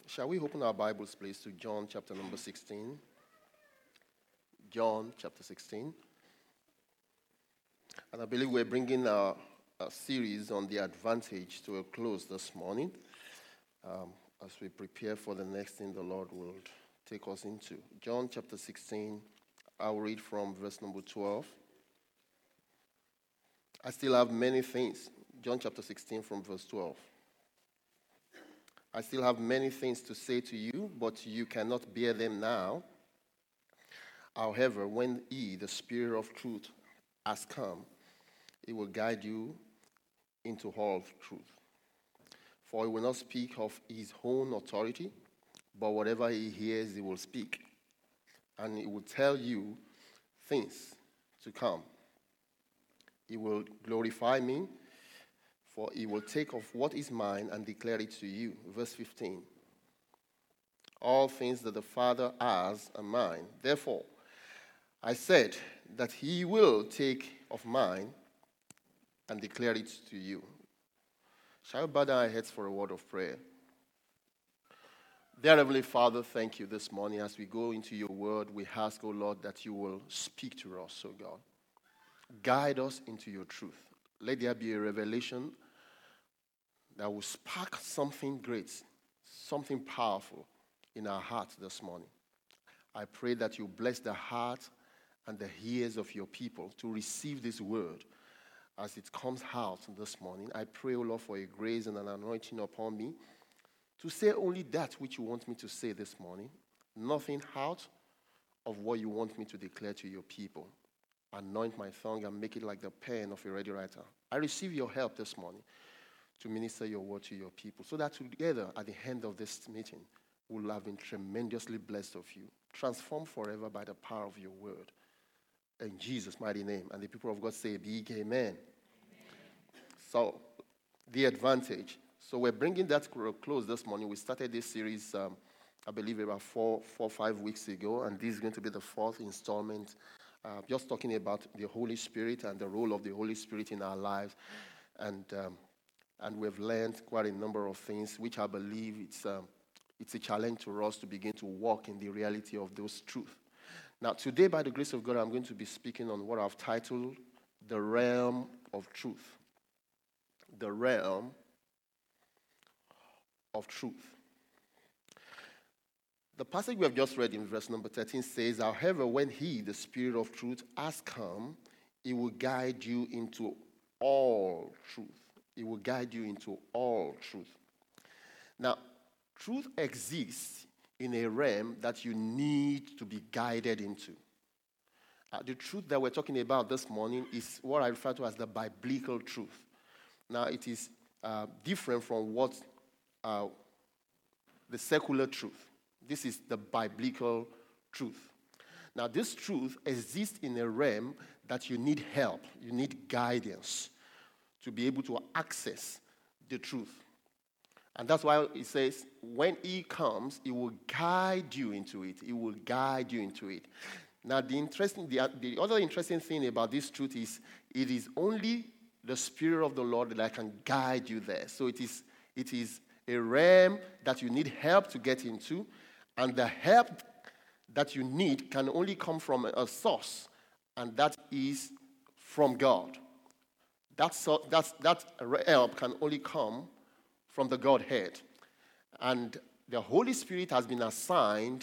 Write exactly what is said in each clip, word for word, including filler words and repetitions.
Shall we open our Bibles, please, to John chapter number sixteen? John chapter sixteen. And I believe we're bringing our, our series on the advantage to a close this morning um, as we prepare for the next thing the Lord will take us into. John chapter sixteen, I'll read from verse number twelve. I still have many things. John chapter sixteen from verse twelve. I still have many things to say to you, but you cannot bear them now. However, when he, the Spirit of truth, has come, he will guide you into all truth. For he will not speak of his own authority, but whatever he hears, he will speak. And he will tell you things to come. He will glorify me, for he will take of what is mine and declare it to you. Verse fifteen. All things that the Father has are mine. Therefore, I said that he will take of mine and declare it to you. Shall we bow down our heads for a word of prayer? Dear Heavenly Father, thank you this morning as we go into your word. We ask, O Lord, that you will speak to us, O God. Guide us into your truth. Let there be a revelation that will spark something great, something powerful in our hearts this morning. I pray that you bless the heart and the ears of your people to receive this word as it comes out this morning. I pray, O Lord, for a grace and an anointing upon me to say only that which you want me to say this morning, nothing out of what you want me to declare to your people. Anoint my tongue and make it like the pen of a ready writer. I receive your help this morning to minister your word to your people, so that together at the end of this meeting, we'll have been tremendously blessed of you, transformed forever by the power of your word. In Jesus' mighty name. And the people of God say, big amen. Amen. So, the advantage. So we're bringing that close this morning. We started this series, um, I believe, about four, four, five weeks ago, and this is going to be the fourth installment. Uh, just talking about the Holy Spirit and the role of the Holy Spirit in our lives. And um, and we've learned quite a number of things, which I believe it's, um, it's a challenge to us to begin to walk in the reality of those truths. Now, today, by the grace of God, I'm going to be speaking on what I've titled The Realm of Truth. The Realm of Truth. The passage we have just read in verse number thirteen says, however, when he, the Spirit of truth, has come, he will guide you into all truth. He will guide you into all truth. Now, truth exists in a realm that you need to be guided into. Uh, the truth that we're talking about this morning is what I refer to as the biblical truth. Now, it is uh, different from what uh, the secular truth. This is the biblical truth. Now, this truth exists in a realm that you need help, you need guidance to be able to access the truth. And that's why it says, when he comes, he will guide you into it. He will guide you into it. Now, the interesting, the, the other interesting thing about this truth is, it is only the Spirit of the Lord that can guide you there. So it is, it is a realm that you need help to get into, and the help that you need can only come from a source, and that is from God. That, so, that's, that help can only come from the Godhead. And the Holy Spirit has been assigned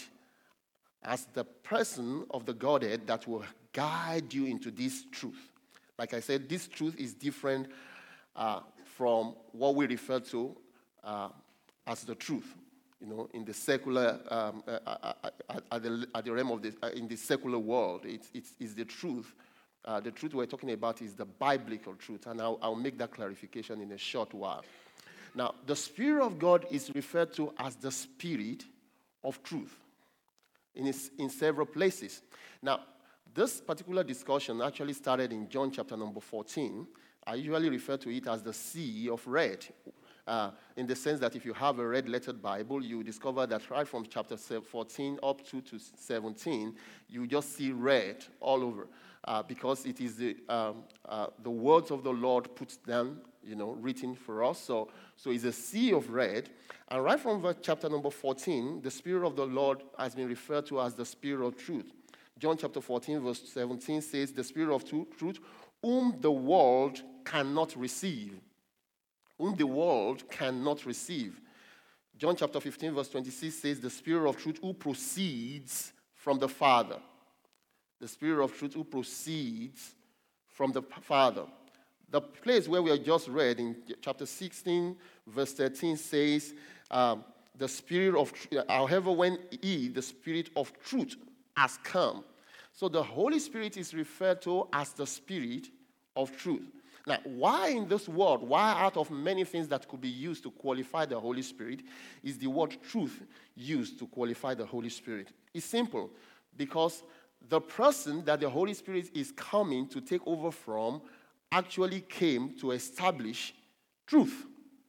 as the person of the Godhead that will guide you into this truth. Like I said, this truth is different uh, from what we refer to uh, as the truth. You know, in the secular, um, uh, uh, uh, at, the, at the realm of the, uh, in the secular world, it's, it's, it's the truth. Uh, the truth we're talking about is the biblical truth, and I'll, I'll make that clarification in a short while. Now, the Spirit of God is referred to as the Spirit of truth in, his, in several places. Now, this particular discussion actually started in John chapter number fourteen. I usually refer to it as the Sea of Red, uh, in the sense that if you have a red-lettered Bible, you discover that right from chapter fourteen up to, to seventeen, you just see red all over. uh, because it is the, um, uh, the words of the Lord put down, you know, written for us. So, so it's a sea of red. And right from verse chapter number fourteen, the Spirit of the Lord has been referred to as the Spirit of truth. John chapter fourteen, verse seventeen says, the Spirit of truth, whom the world cannot receive. Whom the world cannot receive. John chapter fifteen, verse twenty-six says, the Spirit of truth who proceeds from the Father. The Spirit of truth who proceeds from the Father. The place where we have just read in chapter sixteen, verse thirteen says, um, the Spirit of truth, however, when he, the Spirit of truth, has come. So the Holy Spirit is referred to as the Spirit of truth. Now, why in this word, why out of many things that could be used to qualify the Holy Spirit, is the word truth used to qualify the Holy Spirit? It's simple, because the person that the Holy Spirit is coming to take over from actually came to establish truth.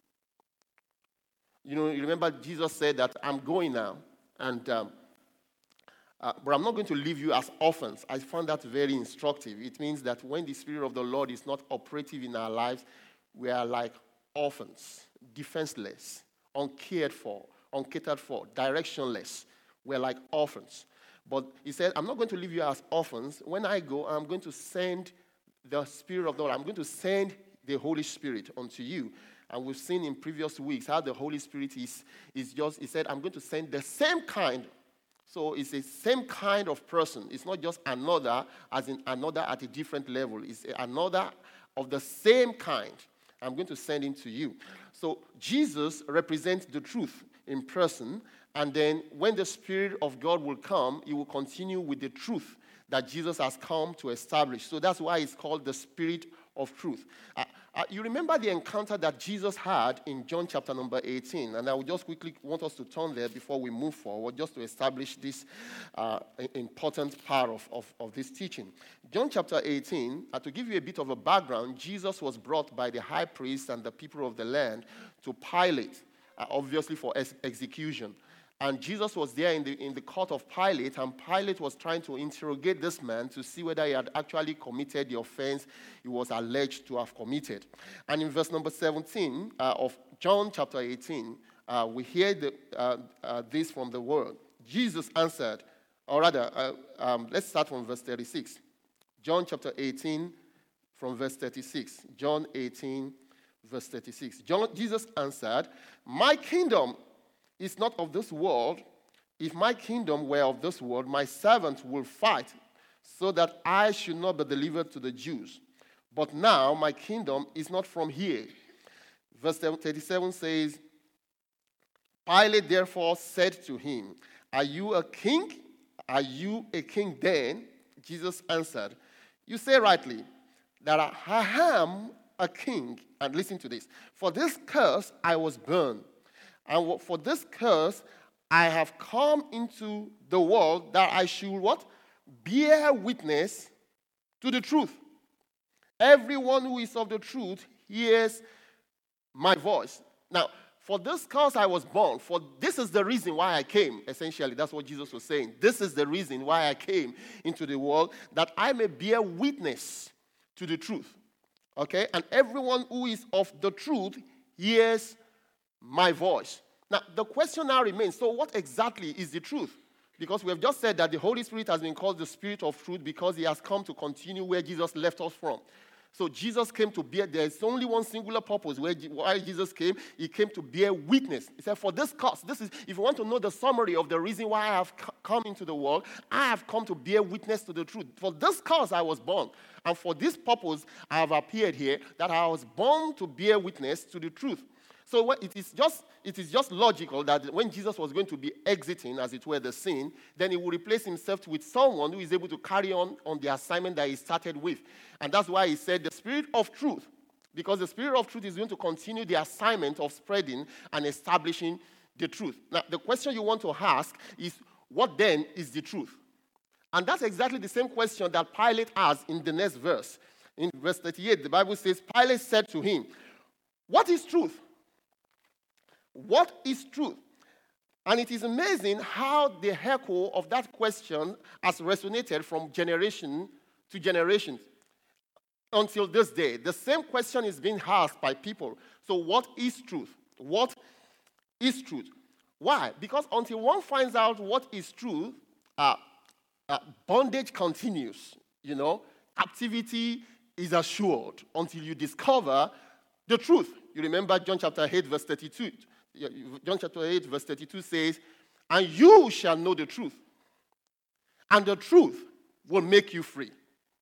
You know, you remember Jesus said that I'm going now, and um, Uh, but I'm not going to leave you as orphans. I found that very instructive. It means that when the Spirit of the Lord is not operative in our lives, we are like orphans, defenseless, uncared for, uncatered for, directionless. We're like orphans. But he said, I'm not going to leave you as orphans. When I go, I'm going to send the Spirit of the Lord. I'm going to send the Holy Spirit unto you. And we've seen in previous weeks how the Holy Spirit is, is just, he said, I'm going to send the same kind. So it's the same kind of person. It's not just another, as in another at a different level. It's another of the same kind. I'm going to send him to you. So Jesus represents the truth in person. And then when the Spirit of God will come, he will continue with the truth that Jesus has come to establish. So that's why it's called the Spirit of truth. Uh, uh, you remember the encounter that Jesus had in John chapter number eighteen, and I will just quickly want us to turn there before we move forward, just to establish this uh, important part of, of, of this teaching. John chapter eighteen, uh, to give you a bit of a background, Jesus was brought by the high priest and the people of the land to Pilate, uh, obviously for ex- execution. And Jesus was there in the, in the court of Pilate, and Pilate was trying to interrogate this man to see whether he had actually committed the offense he was alleged to have committed. And in verse number seventeen uh, of John chapter eighteen, uh, we hear the, uh, uh, this from the word. Jesus answered, or rather, uh, um, let's start from verse thirty-six. John chapter eighteen from verse thirty-six. John eighteen, verse thirty-six. John, Jesus answered, my kingdom is not of this world. If my kingdom were of this world, my servants will fight so that I should not be delivered to the Jews. But now my kingdom is not from here. Verse thirty-seven says, Pilate therefore said to him, are you a king? Are you a king then? Jesus answered, you say rightly that I am a king. And listen to this. For this curse I was born. And for this curse, I have come into the world that I should what? Bear witness to the truth. Everyone who is of the truth hears my voice. Now, for this cause I was born. For this is the reason why I came. Essentially, that's what Jesus was saying. This is the reason why I came into the world, that I may bear witness to the truth. Okay? And everyone who is of the truth hears my voice. Now, the question now remains, so what exactly is the truth? Because we have just said that the Holy Spirit has been called the Spirit of truth because he has come to continue where Jesus left us from. So Jesus came to bear, there's only one singular purpose where why Jesus came. He came to bear witness. He said, for this cause, this is, if you want to know the summary of the reason why I have come into the world, I have come to bear witness to the truth. For this cause I was born. And for this purpose I have appeared here, that I was born to bear witness to the truth. So it is just it is just logical that when Jesus was going to be exiting, as it were, the scene, then he would replace himself with someone who is able to carry on on the assignment that he started with. And that's why he said the Spirit of truth, because the Spirit of truth is going to continue the assignment of spreading and establishing the truth. Now, the question you want to ask is, what then is the truth? And that's exactly the same question that Pilate asked in the next verse. In verse thirty-eight, the Bible says, Pilate said to him, what is truth? What is truth? And it is amazing how the echo of that question has resonated from generation to generations until this day. The same question is being asked by people. So what is truth? What is truth? Why? Because until one finds out what is truth, uh, uh, bondage continues, you know. Captivity is assured until you discover the truth. You remember John chapter eight, verse thirty-two. John chapter eight, verse thirty-two says, and you shall know the truth, and the truth will make you free.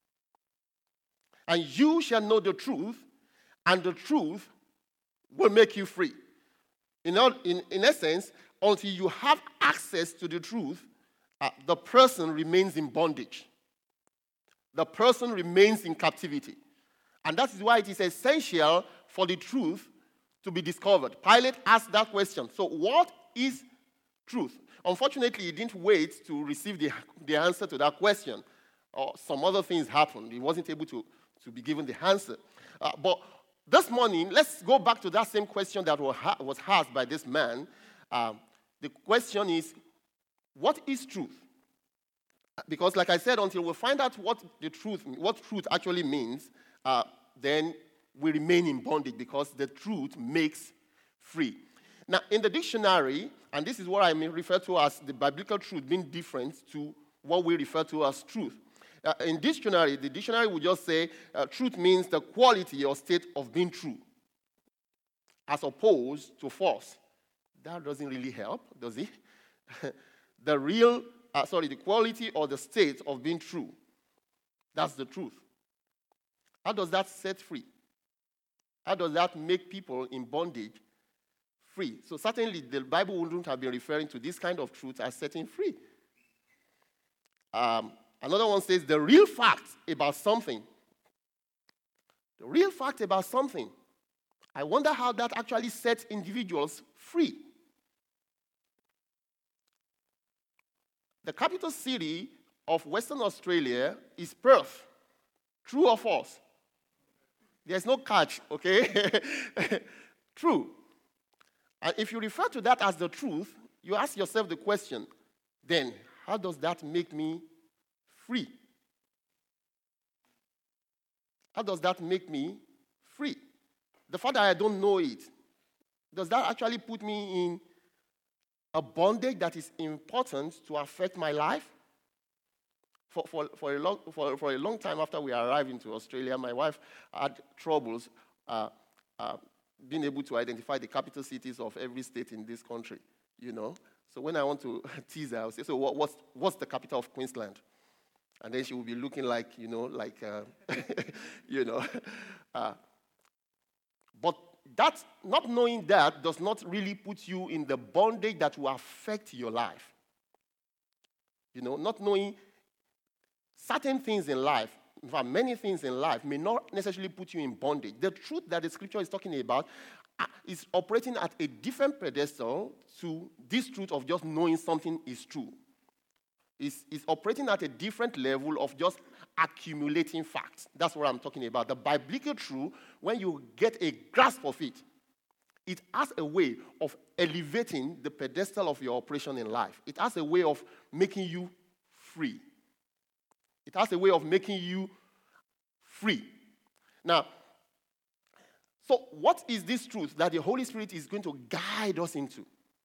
And you shall know the truth, and the truth will make you free. In, in, in essence, until you have access to the truth, uh, the person remains in bondage. The person remains in captivity. And that is why it is essential for the truth to be discovered. Pilate asked that question. So what is truth? Unfortunately, he didn't wait to receive the, the answer to that question. Or some other things happened. He wasn't able to, to be given the answer. Uh, but this morning, let's go back to that same question that was, ha- was asked by this man. Um, the question is, what is truth? Because like I said, until we find out what the truth, what truth actually means, uh, then we remain in bondage because the truth makes free. Now, in the dictionary, and this is what I may refer to as the biblical truth being different to what we refer to as truth. Uh, in dictionary, the dictionary would just say uh, truth means the quality or state of being true, as opposed to false. That doesn't really help, does it? the real, uh, sorry, the quality or the state of being true. That's the truth. How does that set free? How does that make people in bondage free? So certainly the Bible wouldn't have been referring to this kind of truth as setting free. Um, another one says the real fact about something. The real fact about something. I wonder how that actually sets individuals free. The capital city of Western Australia is Perth. True or false? There's no catch, okay? True. And if you refer to that as the truth, you ask yourself the question, then how does that make me free? How does that make me free? The fact that I don't know it, does that actually put me in a bondage that is important to affect my life? For, for, for, a long, for, for a long time after we arrived into Australia, my wife had troubles uh, uh, being able to identify the capital cities of every state in this country, you know. So when I want to tease her, I'll say, so what, what's, what's the capital of Queensland? And then she will be looking like, you know, like, uh, you know. Uh, but that, not knowing that does not really put you in the bondage that will affect your life. You know, not knowing certain things in life, in fact, many things in life may not necessarily put you in bondage. The truth that the scripture is talking about is operating at a different pedestal to this truth of just knowing something is true. It's, it's operating at a different level of just accumulating facts. That's what I'm talking about. The biblical truth, when you get a grasp of it, it has a way of elevating the pedestal of your operation in life. It has a way of making you free. It has a way of making you free. Now, so what is this truth that the Holy Spirit is going to guide us into?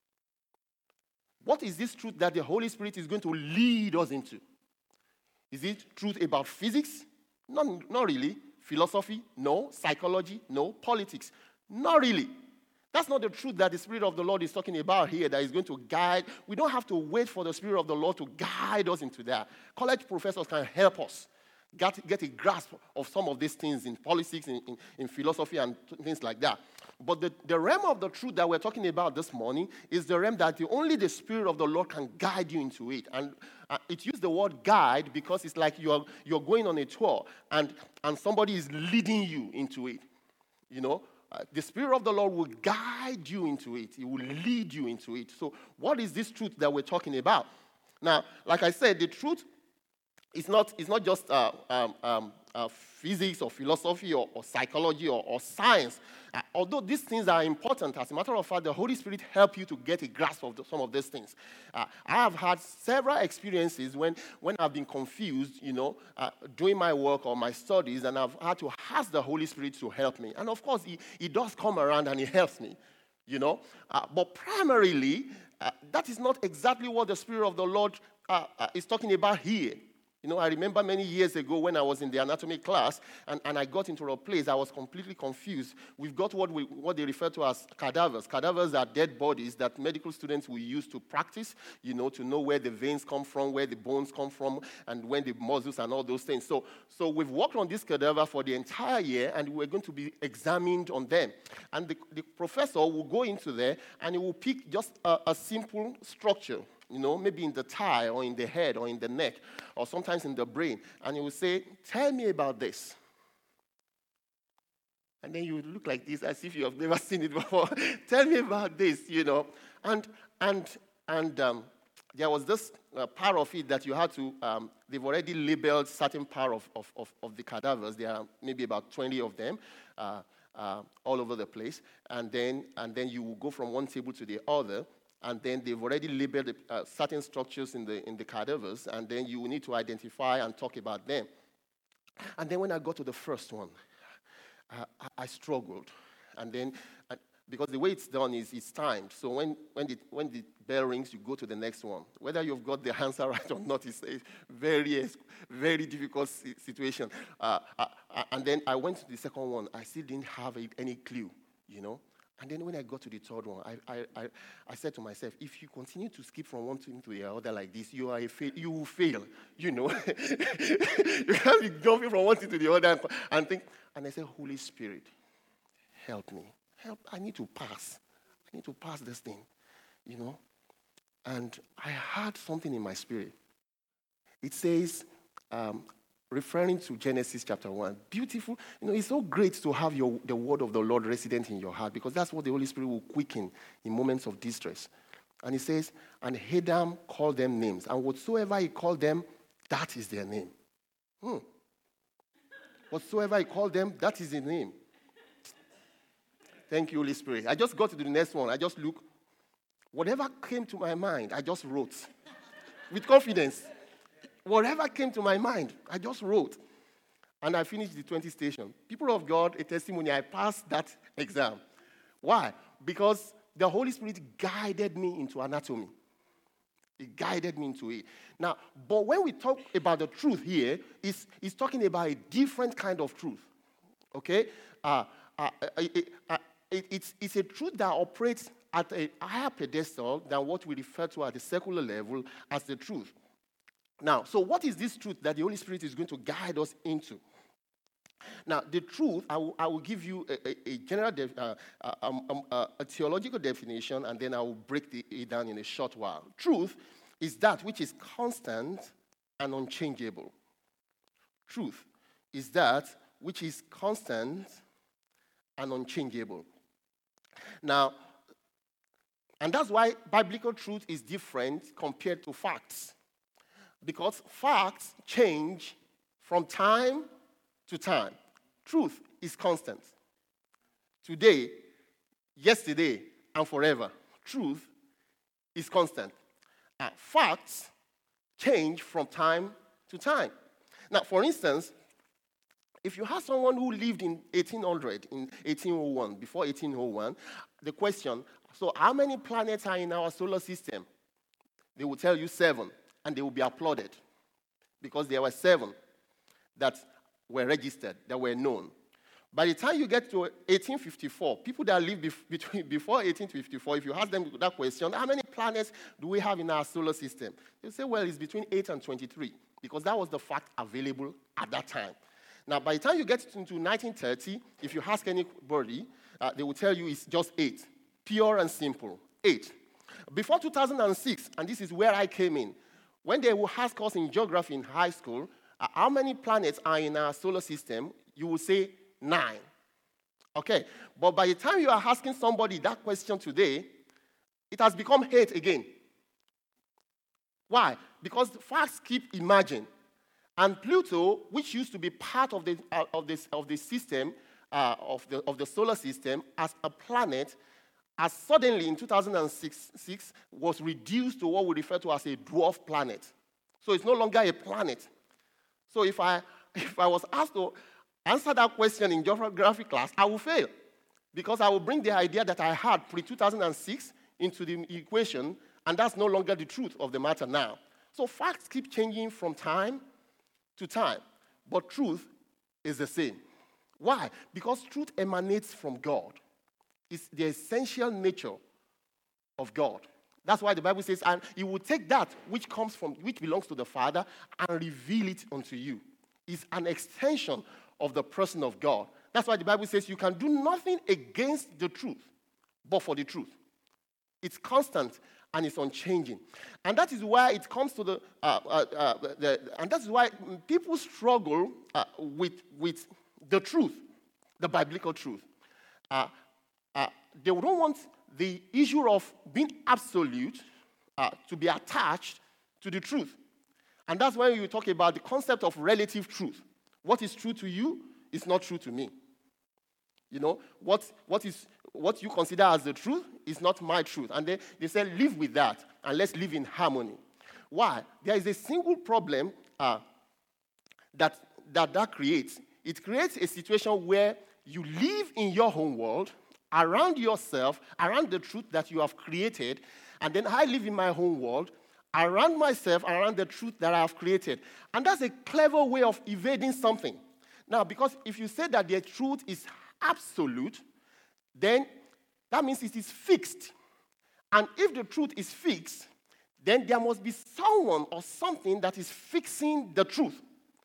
What is this truth that the Holy Spirit is going to lead us into? Is it truth about physics? No, not really. Philosophy? No. Psychology? No. Politics? Not really. That's not the truth that the Spirit of the Lord is talking about here, that is going to guide. We don't have to wait for the Spirit of the Lord to guide us into that. College professors can help us get, get a grasp of some of these things in politics, in, in, in philosophy, and things like that. But the, the realm of the truth that we're talking about this morning is the realm that the, only the Spirit of the Lord can guide you into it. And uh, it used the word guide because it's like you're, you're going on a tour and, and somebody is leading you into it, you know. Uh, the Spirit of the Lord will guide you into it. He will lead you into it. So what is this truth that we're talking about? Now, like I said, the truth It's not, it's not just uh, um, um, uh, physics or philosophy or, or psychology or, or science. Uh, although these things are important, as a matter of fact, the Holy Spirit helps you to get a grasp of the, some of these things. Uh, I have had several experiences when, when I've been confused, you know, uh, doing my work or my studies, and I've had to ask the Holy Spirit to help me. And of course, he, he does come around and he helps me, you know. Uh, but primarily, uh, that is not exactly what the Spirit of the Lord uh, uh, is talking about here. You know, I remember many years ago when I was in the anatomy class and, and I got into a place, I was completely confused. We've got what we what they refer to as cadavers. Cadavers are dead bodies that medical students will use to practice, you know, to know where the veins come from, where the bones come from, and when the muscles and all those things. So, so we've worked on this cadaver for the entire year, and we're going to be examined on them. And the, the professor will go into there, and he will pick just a, a simple structure, you know, maybe in the thigh or in the head or in the neck or sometimes in the brain. And he will say, tell me about this. And then you would look like this as if you have never seen it before. Tell me about this, you know. And and and um, there was this uh, part of it that you had to, um, they've already labeled certain part of, of, of, of the cadavers. There are maybe about twenty of them. Uh, uh, all over the place. And then, and then you will go from one table to the other. And then they've already labeled uh, certain structures in the in the cadavers, and then you will need to identify and talk about them. And then when I got to the first one, uh, I, I struggled. And then, uh, because the way it's done is it's timed. So when, when, the, when the bell rings, you go to the next one. Whether you've got the answer right or not is a very, very difficult situation. Uh, uh, and then I went to the second one. I still didn't have any clue, you know. And then when I got to the third one, I, I, I, I said to myself, if you continue to skip from one thing to the other like this, you are a fail, you will fail, you know. You can't be jumping from one thing to the other and, and think. And I said, Holy Spirit, help me. Help. I need to pass. I need to pass this thing, you know. And I heard something in my spirit. It says, um, referring to Genesis chapter one, beautiful. You know, it's so great to have your, the word of the Lord resident in your heart, because that's what the Holy Spirit will quicken in moments of distress. And it says, and Adam called them names, and whatsoever he called them, that is their name. Hmm. Whatsoever he called them, that is his name. Thank you, Holy Spirit. I just got to the next one. I just look. Whatever came to my mind, I just wrote. With confidence. Whatever came to my mind, I just wrote. And I finished the twenty station. People of God, a testimony, I passed that exam. Why? Because the Holy Spirit guided me into anatomy. It guided me into it. Now, but when we talk about the truth here, it's, it's talking about a different kind of truth. Okay? Uh, uh, it, uh, it, it's, it's a truth that operates at a higher pedestal than what we refer to at the secular level as the truth. Now, so what is this truth that the Holy Spirit is going to guide us into? Now, the truth, I will, I will give you a, a, a general, def, uh, uh, um, um, uh, a theological definition, and then I will break the, it down in a short while. Truth is that which is constant and unchangeable. Truth is that which is constant and unchangeable. Now, and that's why biblical truth is different compared to facts. Because facts change from time to time. Truth is constant. Today, yesterday, and forever. Truth is constant. Uh, facts change from time to time. Now, for instance, if you have someone who lived in eighteen hundred, in eighteen oh one, before eighteen oh one, the question, so how many planets are in our solar system? They will tell you seven. And they will be applauded because there were seven that were registered, that were known. By the time you get to eighteen fifty-four, people that lived bef- between, before eighteen fifty-four, if you ask them that question, how many planets do we have in our solar system? They say, well, it's between eight and twenty-three, because that was the fact available at that time. Now, by the time you get into nineteen thirty, if you ask anybody, uh, they will tell you it's just eight. Pure and simple, eight. Before two thousand six, and this is where I came in, when they will ask us in geography in high school, uh, how many planets are in our solar system, you will say nine. Okay, but by the time you are asking somebody that question today, it has become eight again. Why? Because facts keep emerging. And Pluto, which used to be part of the, uh, of this, of the system, uh, of, the, of the solar system, as a planet, as suddenly in two thousand six was reduced to what we refer to as a dwarf planet. So it's no longer a planet. So if I, if I was asked to answer that question in geography class, I will fail. Because I will bring the idea that I had pre two thousand six into the equation, and that's no longer the truth of the matter now. So facts keep changing from time to time, but truth is the same. Why? Because truth emanates from God. It's the essential nature of God. That's why the Bible says, and he will take that which comes from, which belongs to the Father, and reveal it unto you. It's an extension of the person of God. That's why the Bible says you can do nothing against the truth, but for the truth. It's constant and it's unchanging. And that is why it comes to the, uh, uh, uh, the and that's why people struggle uh, with, with the truth, the biblical truth. Uh, uh, they don't want the issue of being absolute uh, to be attached to the truth. And that's why you talk about the concept of relative truth. What is true to you is not true to me. You know, what, what, is, what you consider as the truth is not my truth. And they, they say, live with that, and let's live in harmony. Why? There is a single problem uh, that, that that creates. It creates a situation where you live in your own world, around yourself, around the truth that you have created, and then I live in my own world, around myself, around the truth that I have created. And that's a clever way of evading something. Now, because if you say that the truth is absolute, then that means it is fixed. And if the truth is fixed, then there must be someone or something that is fixing the truth.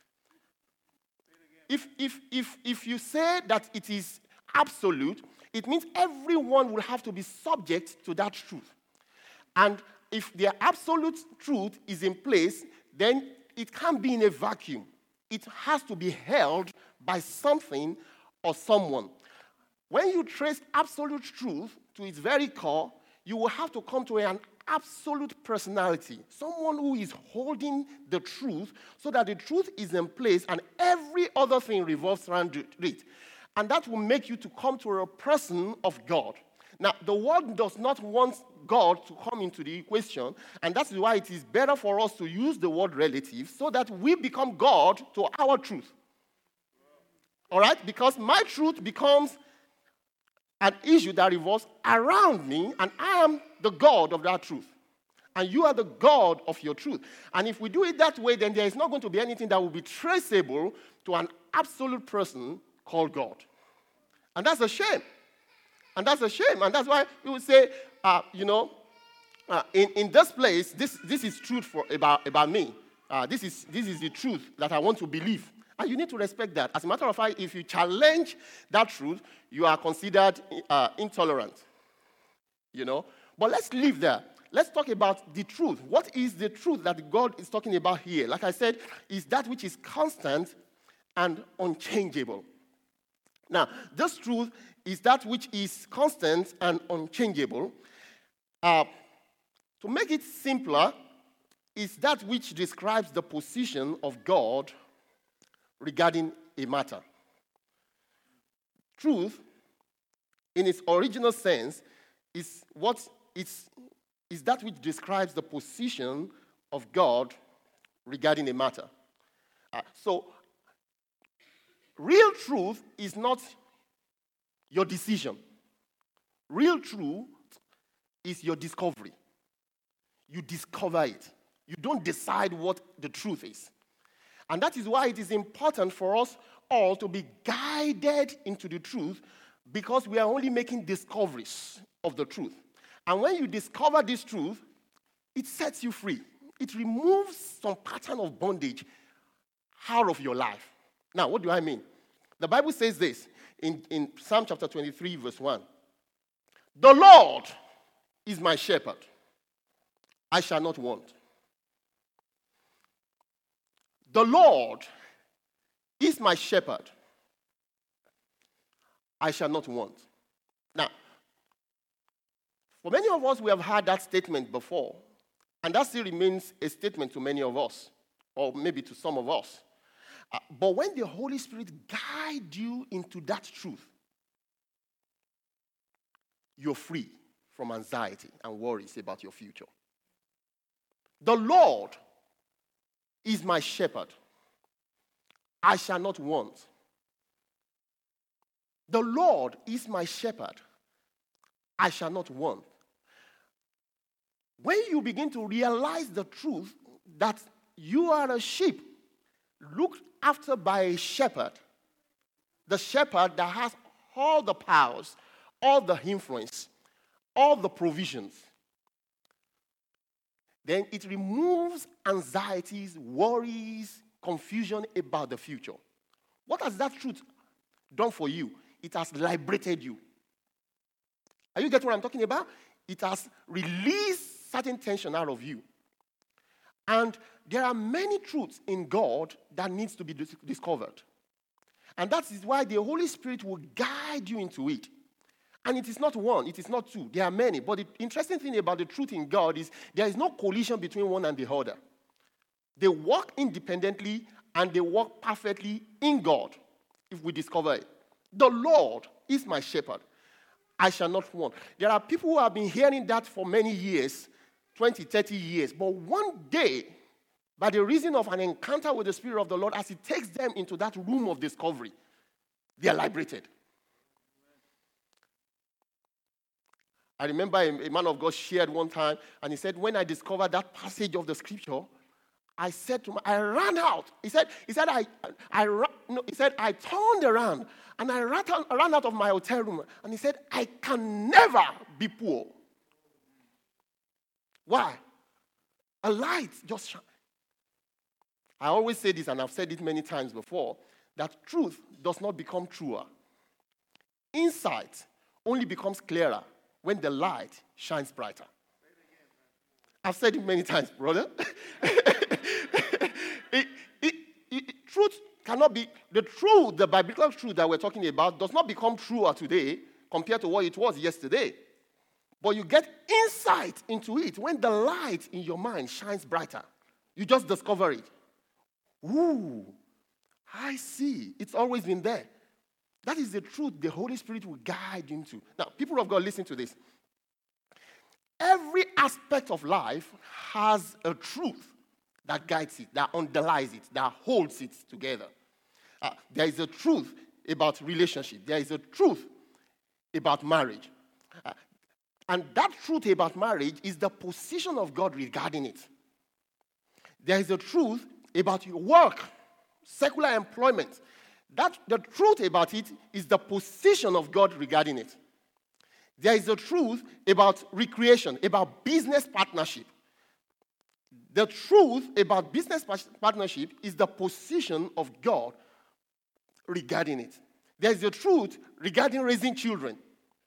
If, if, if, if you say that it is absolute, it means everyone will have to be subject to that truth. And if the absolute truth is in place, then it can't be in a vacuum. It has to be held by something or someone. When you trace absolute truth to its very core, you will have to come to an absolute personality, someone who is holding the truth so that the truth is in place and every other thing revolves around it. And that will make you to come to a person of God. Now, the world does not want God to come into the equation, and that's why it is better for us to use the word relative so that we become God to our truth. All right? Because my truth becomes an issue that revolves around me, and I am the God of that truth. And you are the God of your truth. And if we do it that way, then there is not going to be anything that will be traceable to an absolute person called God. And that's a shame. And that's a shame. And that's why we would say, uh, you know, uh, in, in this place, this, this is truth for, about, about me. Uh, this, is, this is the truth that I want to believe. And you need to respect that. As a matter of fact, if you challenge that truth, you are considered uh, intolerant. You know? But let's leave there. Let's talk about the truth. What is the truth that God is talking about here? Like I said, is that which is constant and unchangeable. Now, this truth is that which is constant and unchangeable. Uh, to make it simpler, is that which describes the position of God regarding a matter. Truth, in its original sense, is what it's, is that which describes the position of God regarding a matter. Uh, so, real truth is not your decision. Real truth is your discovery. You discover it. You don't decide what the truth is. And that is why it is important for us all to be guided into the truth, because we are only making discoveries of the truth. And when you discover this truth, it sets you free. It removes some pattern of bondage out of your life. Now, what do I mean? The Bible says this in, in Psalm chapter twenty-three, verse one. The Lord is my shepherd. I shall not want. The Lord is my shepherd. I shall not want. Now, for many of us, we have heard that statement before, and that still remains a statement to many of us, or maybe to some of us. Uh, but when the Holy Spirit guides you into that truth, you're free from anxiety and worries about your future. The Lord is my shepherd. I shall not want. The Lord is my shepherd. I shall not want. When you begin to realize the truth that you are a sheep looked after by a shepherd, the shepherd that has all the powers, all the influence, all the provisions, then it removes anxieties, worries, confusion about the future. What has that truth done for you? It has liberated you. Are you getting what I'm talking about? It has released certain tension out of you. And there are many truths in God that needs to be dis- discovered. And that is why the Holy Spirit will guide you into it. And it is not one, it is not two. There are many. But the interesting thing about the truth in God is there is no collision between one and the other. They work independently and they work perfectly in God, if we discover it. The Lord is my shepherd. I shall not want. There are people who have been hearing that for many years, twenty, thirty years. But one day, by the reason of an encounter with the Spirit of the Lord, as He takes them into that room of discovery, they are liberated. I remember a, a man of God shared one time, and he said, when I discovered that passage of the scripture, I said to him, I ran out. He said, he said, I, I, no, he said, I turned around, and I ran out, ran out of my hotel room, and he said, I can never be poor. Why? A light just shine. I always say this, and I've said it many times before, that truth does not become truer. Insight only becomes clearer when the light shines brighter. I've said it many times, brother. it, it, it, truth cannot be, the truth, the biblical truth that we're talking about does not become truer today compared to what it was yesterday. But you get insight into it when the light in your mind shines brighter. You just discover it. Ooh, I see. It's always been there. That is the truth the Holy Spirit will guide you into. Now, people of God, listen to this. Every aspect of life has a truth that guides it, that underlies it, that holds it together. Uh, there is a truth about relationship. There is a truth about marriage. Uh, and that truth about marriage is the position of God regarding it. There is a truth about your work, secular employment. That, the truth about it is the position of God regarding it. There is a truth about recreation, about business partnership. The truth about business partnership is the position of God regarding it. There is a truth regarding raising children.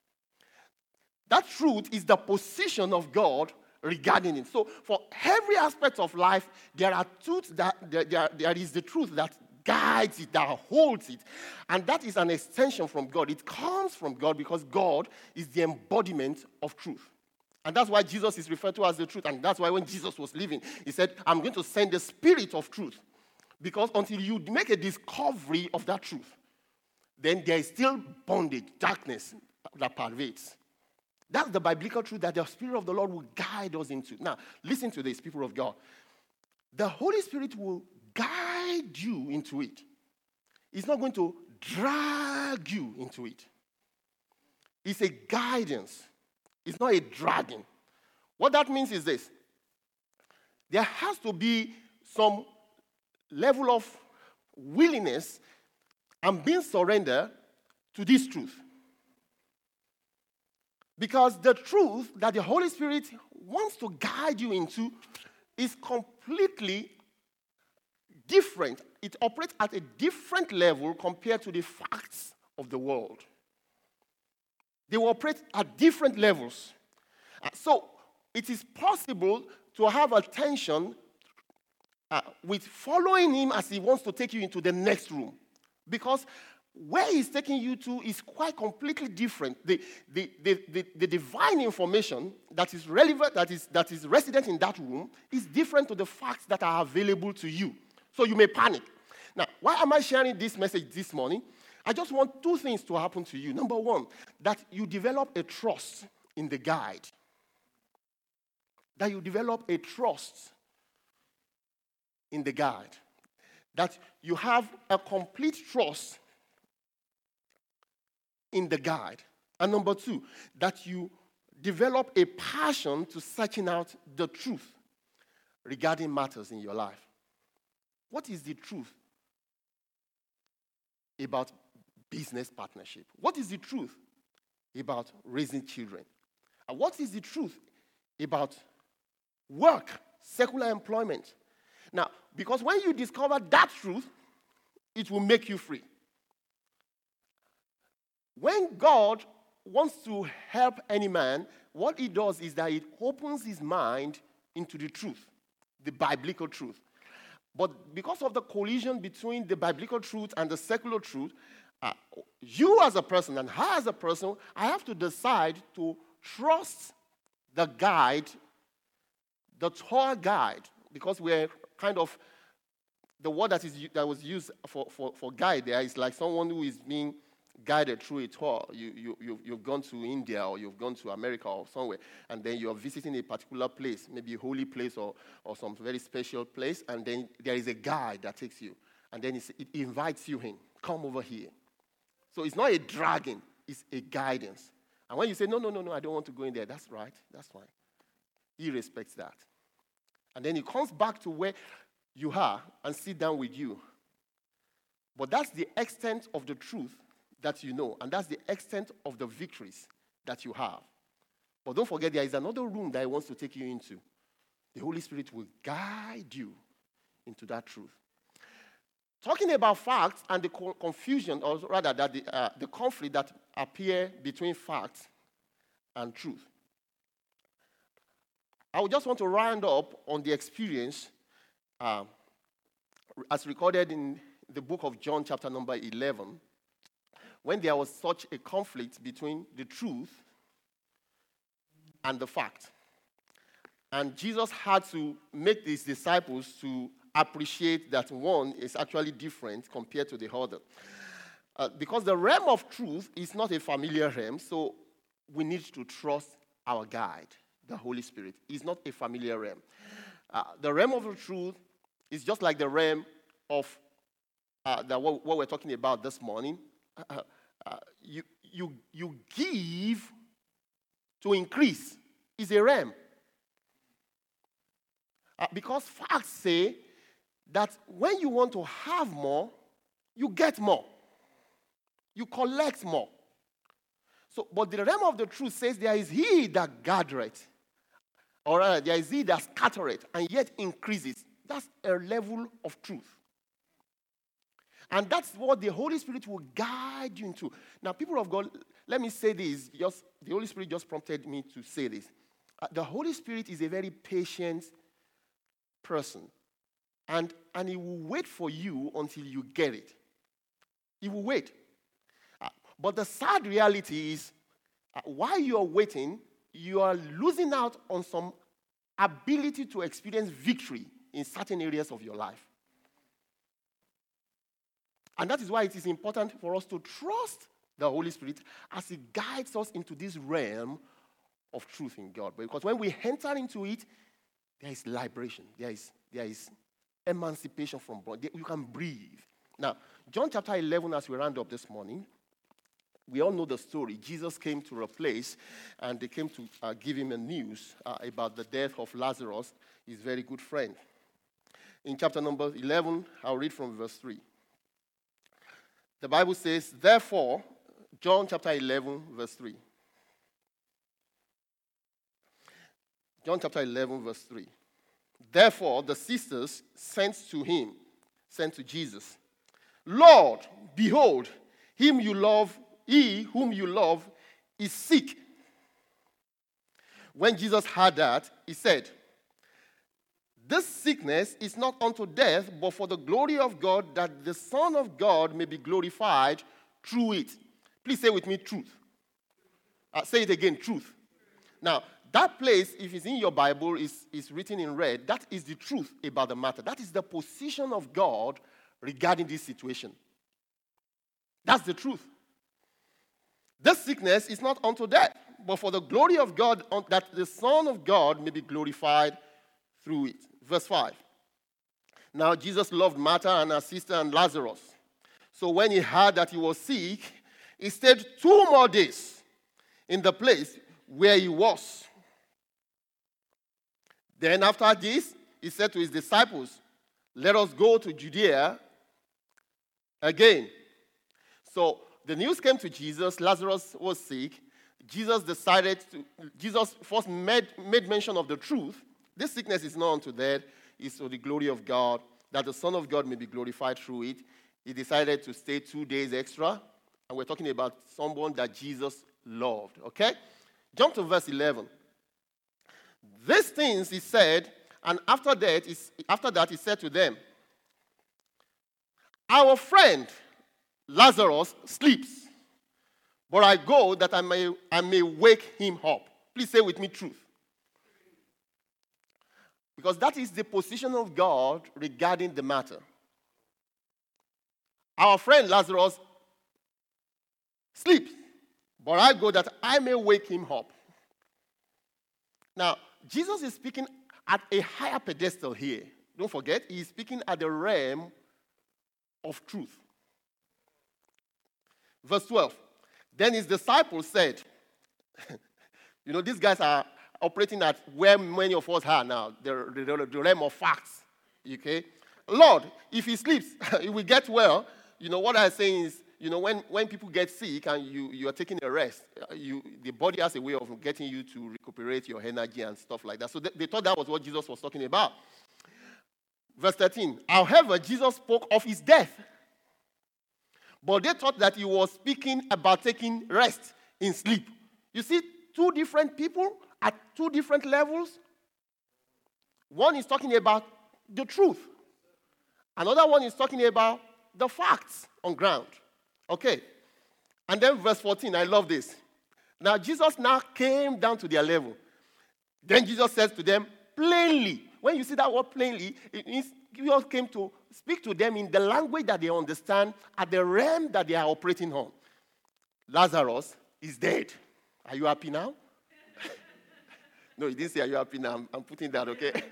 That truth is the position of God regarding it. So for every aspect of life, there are truths that there, there, there is the truth that guides it, that holds it. And that is an extension from God. It comes from God because God is the embodiment of truth. And that's why Jesus is referred to as the truth. And that's why when Jesus was living, he said, I'm going to send the Spirit of truth. Because until you make a discovery of that truth, then there is still bondage, darkness that pervades. That's the biblical truth that the Spirit of the Lord will guide us into. Now, listen to this, people of God. The Holy Spirit will guide you into it. It's not going to drag you into it. It's a guidance. It's not a dragging. What that means is this. There has to be some level of willingness and being surrendered to this truth. Because the truth that the Holy Spirit wants to guide you into is completely different. It operates at a different level compared to the facts of the world. They will operate at different levels. Uh, so it is possible to have a tension uh, with following him as he wants to take you into the next room. Because where he's taking you to is quite completely different. The, the, the, the, the divine information that is relevant, that is, that is resident in that room, is different to the facts that are available to you. So you may panic. Now, why am I sharing this message this morning? I just want two things to happen to you. Number one, that you develop a trust in the guide. That you develop a trust in the guide. That you have a complete trust in the guide. And number two, that you develop a passion to searching out the truth regarding matters in your life. What is the truth about business partnership? What is the truth about raising children? And what is the truth about work, secular employment? Now, because when you discover that truth, it will make you free. When God wants to help any man, what he does is that it opens his mind into the truth, the biblical truth. But because of the collision between the biblical truth and the secular truth, uh, you as a person and I as a person, I have to decide to trust the guide, the tour guide, because we're kind of, the word that is that was used for, for, for guide there is like someone who is being guided through a tour. You, you, you've, you've gone to India or you've gone to America or somewhere, and then you're visiting a particular place, maybe a holy place or, or some very special place, and then there is a guide that takes you, and then it invites you in. Come over here. So it's not a dragging, it's a guidance. And when you say, no, no, no, no, I don't want to go in there, that's right, that's fine. He respects that. And then he comes back to where you are and sit down with you. But that's the extent of the truth that you know, and that's the extent of the victories that you have. But don't forget, there is another room that he wants to take you into. The Holy Spirit will guide you into that truth. Talking about facts and the co- confusion, or rather that the, uh, the conflict that appear between facts and truth. I would just want to round up on the experience uh, as recorded in the book of John, chapter number eleven, when there was such a conflict between the truth and the fact. And Jesus had to make his disciples to appreciate that one is actually different compared to the other. Uh, because the realm of truth is not a familiar realm, so we need to trust our guide, the Holy Spirit. It's not a familiar realm. Uh, the realm of the truth is just like the realm of uh, the, what, what we're talking about this morning. Uh, uh, you, you, you give to increase. It's a realm. Uh, because facts say that when you want to have more, you get more. You collect more. So, but the realm of the truth says there is he that gathereth, or rather, there is he that scattereth, and yet increases. That's a level of truth. And that's what the Holy Spirit will guide you into. Now, people of God, let me say this. Just, the Holy Spirit just prompted me to say this. Uh, the Holy Spirit is a very patient person. And, and he will wait for you until you get it. He will wait. Uh, but the sad reality is, uh, while you are waiting, you are losing out on some ability to experience victory in certain areas of your life. And that is why it is important for us to trust the Holy Spirit as he guides us into this realm of truth in God. Because when we enter into it, there is liberation. There is, there is emancipation from bondage. You can breathe. Now, John chapter eleven, as we round up this morning, we all know the story. Jesus came to a place, and they came to uh, give him a news uh, about the death of Lazarus, his very good friend. In chapter number eleven, I'll read from verse three. The Bible says, therefore, John chapter eleven, verse three. John chapter eleven, verse three. Therefore, the sisters sent to him, sent to Jesus, Lord, behold, him you love, he whom you love is sick. When Jesus heard that, he said, this sickness is not unto death, but for the glory of God, that the Son of God may be glorified through it. Please say with me, truth. Uh, say it again, truth. Now, that place, if it's in your Bible, is, is written in red. That is the truth about the matter. That is the position of God regarding this situation. That's the truth. This sickness is not unto death, but for the glory of God, that the Son of God may be glorified through it. Verse five. Now Jesus loved Martha and her sister and Lazarus. So when he heard that he was sick, he stayed two more days in the place where he was. Then after this, he said to his disciples, let us go to Judea again. So the news came to Jesus. Lazarus was sick. Jesus decided to, Jesus first made, made mention of the truth. This sickness is not unto death, it's for the glory of God, that the Son of God may be glorified through it. He decided to stay two days extra. And we're talking about someone that Jesus loved. Okay? Jump to verse eleven. These things he said, and after that, after that he said to them, our friend Lazarus sleeps, but I go that I may, I may wake him up. Please say with me, truth. Because that is the position of God regarding the matter. Our friend Lazarus sleeps, but I go that I may wake him up. Now, Jesus is speaking at a higher pedestal here. Don't forget, he is speaking at the realm of truth. Verse twelve. Then his disciples said, you know, these guys are operating at where many of us are now, the, the, the realm of facts. Okay? Lord, if he sleeps, he will get well. You know, what I'm saying is, you know, when, when people get sick and you, you are taking a rest, you, the body has a way of getting you to recuperate your energy and stuff like that. So they, they thought that was what Jesus was talking about. Verse thirteen. However, Jesus spoke of his death. But they thought that he was speaking about taking rest in sleep. You see, two different people at two different levels. One is talking about the truth. Another one is talking about the facts on ground. Okay. And then verse fourteen, I love this. Now, Jesus now came down to their level. Then Jesus says to them, plainly. When you see that word plainly, it means Jesus came to speak to them in the language that they understand at the realm that they are operating on. Lazarus is dead. Are you happy now? No, he didn't say, are you happy now? I'm, I'm putting that, okay?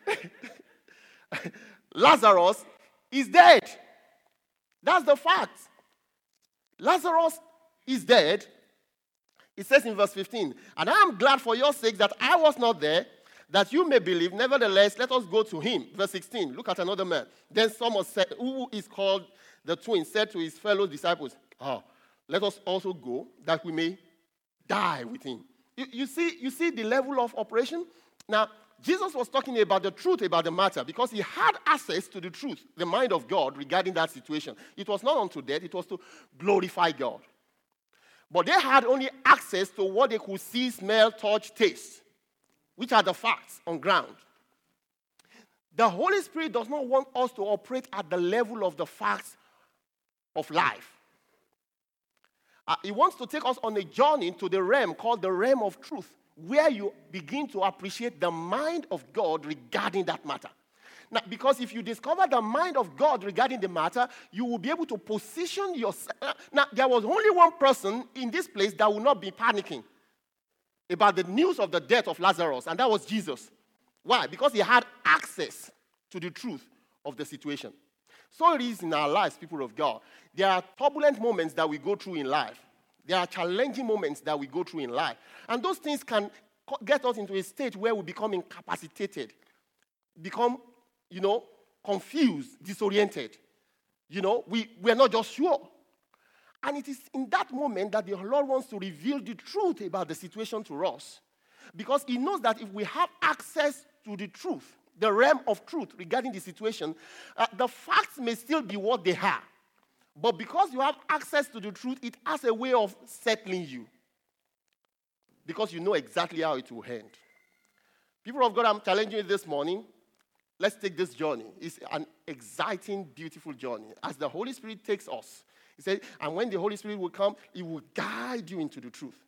Lazarus is dead. That's the fact. Lazarus is dead. It says in verse fifteen, and I am glad for your sake that I was not there, that you may believe. Nevertheless, let us go to him. Verse sixteen, look at another man. Then someone said, who is called the twin, said to his fellow disciples, oh, let us also go, that we may die with him. You, you, see, you see the level of operation? Now, Jesus was talking about the truth about the matter because he had access to the truth, the mind of God regarding that situation. It was not unto death, it was to glorify God. But they had only access to what they could see, smell, touch, taste, which are the facts on ground. The Holy Spirit does not want us to operate at the level of the facts of life. Uh, he wants to take us on a journey to the realm called the realm of truth, where you begin to appreciate the mind of God regarding that matter. Now, because if you discover the mind of God regarding the matter, you will be able to position yourself. Now, there was only one person in this place that will not be panicking about the news of the death of Lazarus, and that was Jesus. Why? Because he had access to the truth of the situation. So it is in our lives, people of God. There are turbulent moments that we go through in life. There are challenging moments that we go through in life. And those things can get us into a state where we become incapacitated, become, you know, confused, disoriented. You know, we, we're not just sure. And it is in that moment that the Lord wants to reveal the truth about the situation to us. Because he knows that if we have access to the truth, the realm of truth regarding the situation, uh, the facts may still be what they are. But because you have access to the truth, it has a way of settling you. Because you know exactly how it will end. People of God, I'm challenging you this morning. Let's take this journey. It's an exciting, beautiful journey. As the Holy Spirit takes us, he said, and when the Holy Spirit will come, he will guide you into the truth.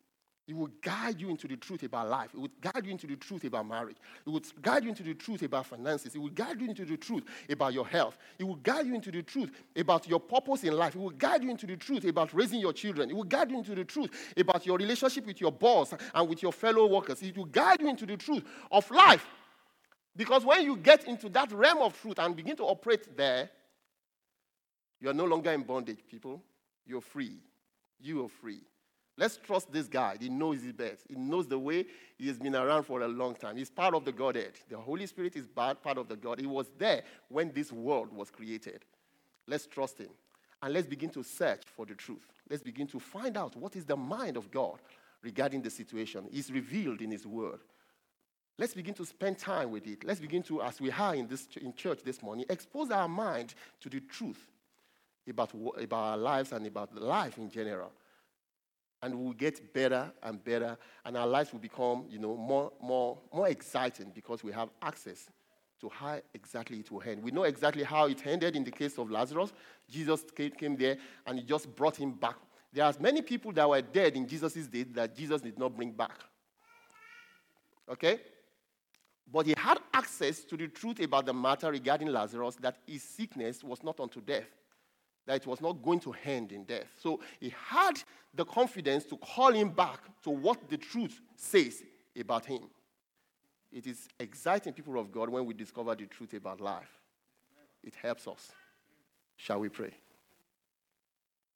It will guide you into the truth about life. It will guide you into the truth about marriage. It will guide you into the truth about finances. It will guide you into the truth about your health. It will guide you into the truth about your purpose in life. It will guide you into the truth about raising your children. It will guide you into the truth about your relationship with your boss and with your fellow workers. It will guide you into the truth of life. Because when you get into that realm of truth and begin to operate there, you are no longer in bondage, people. You're free. You are free. Let's trust this guy. He knows his best. He knows the way. He has been around for a long time. He's part of the Godhead. The Holy Spirit is part of the God. He was there when this world was created. Let's trust him. And let's begin to search for the truth. Let's begin to find out what is the mind of God regarding the situation. It's revealed in his word. Let's begin to spend time with it. Let's begin to, as we are in this in church this morning, expose our mind to the truth about, about our lives and about life in general. And we'll get better and better, and our lives will become, you know, more, more, more exciting because we have access to how exactly it will end. We know exactly how it ended in the case of Lazarus. Jesus came, came there, and he just brought him back. There are many people that were dead in Jesus' day that Jesus did not bring back. Okay? But he had access to the truth about the matter regarding Lazarus, that his sickness was not unto death, that it was not going to end in death. So he had the confidence to call him back to what the truth says about him. It is exciting, people of God, when we discover the truth about life. It helps us. Shall we pray?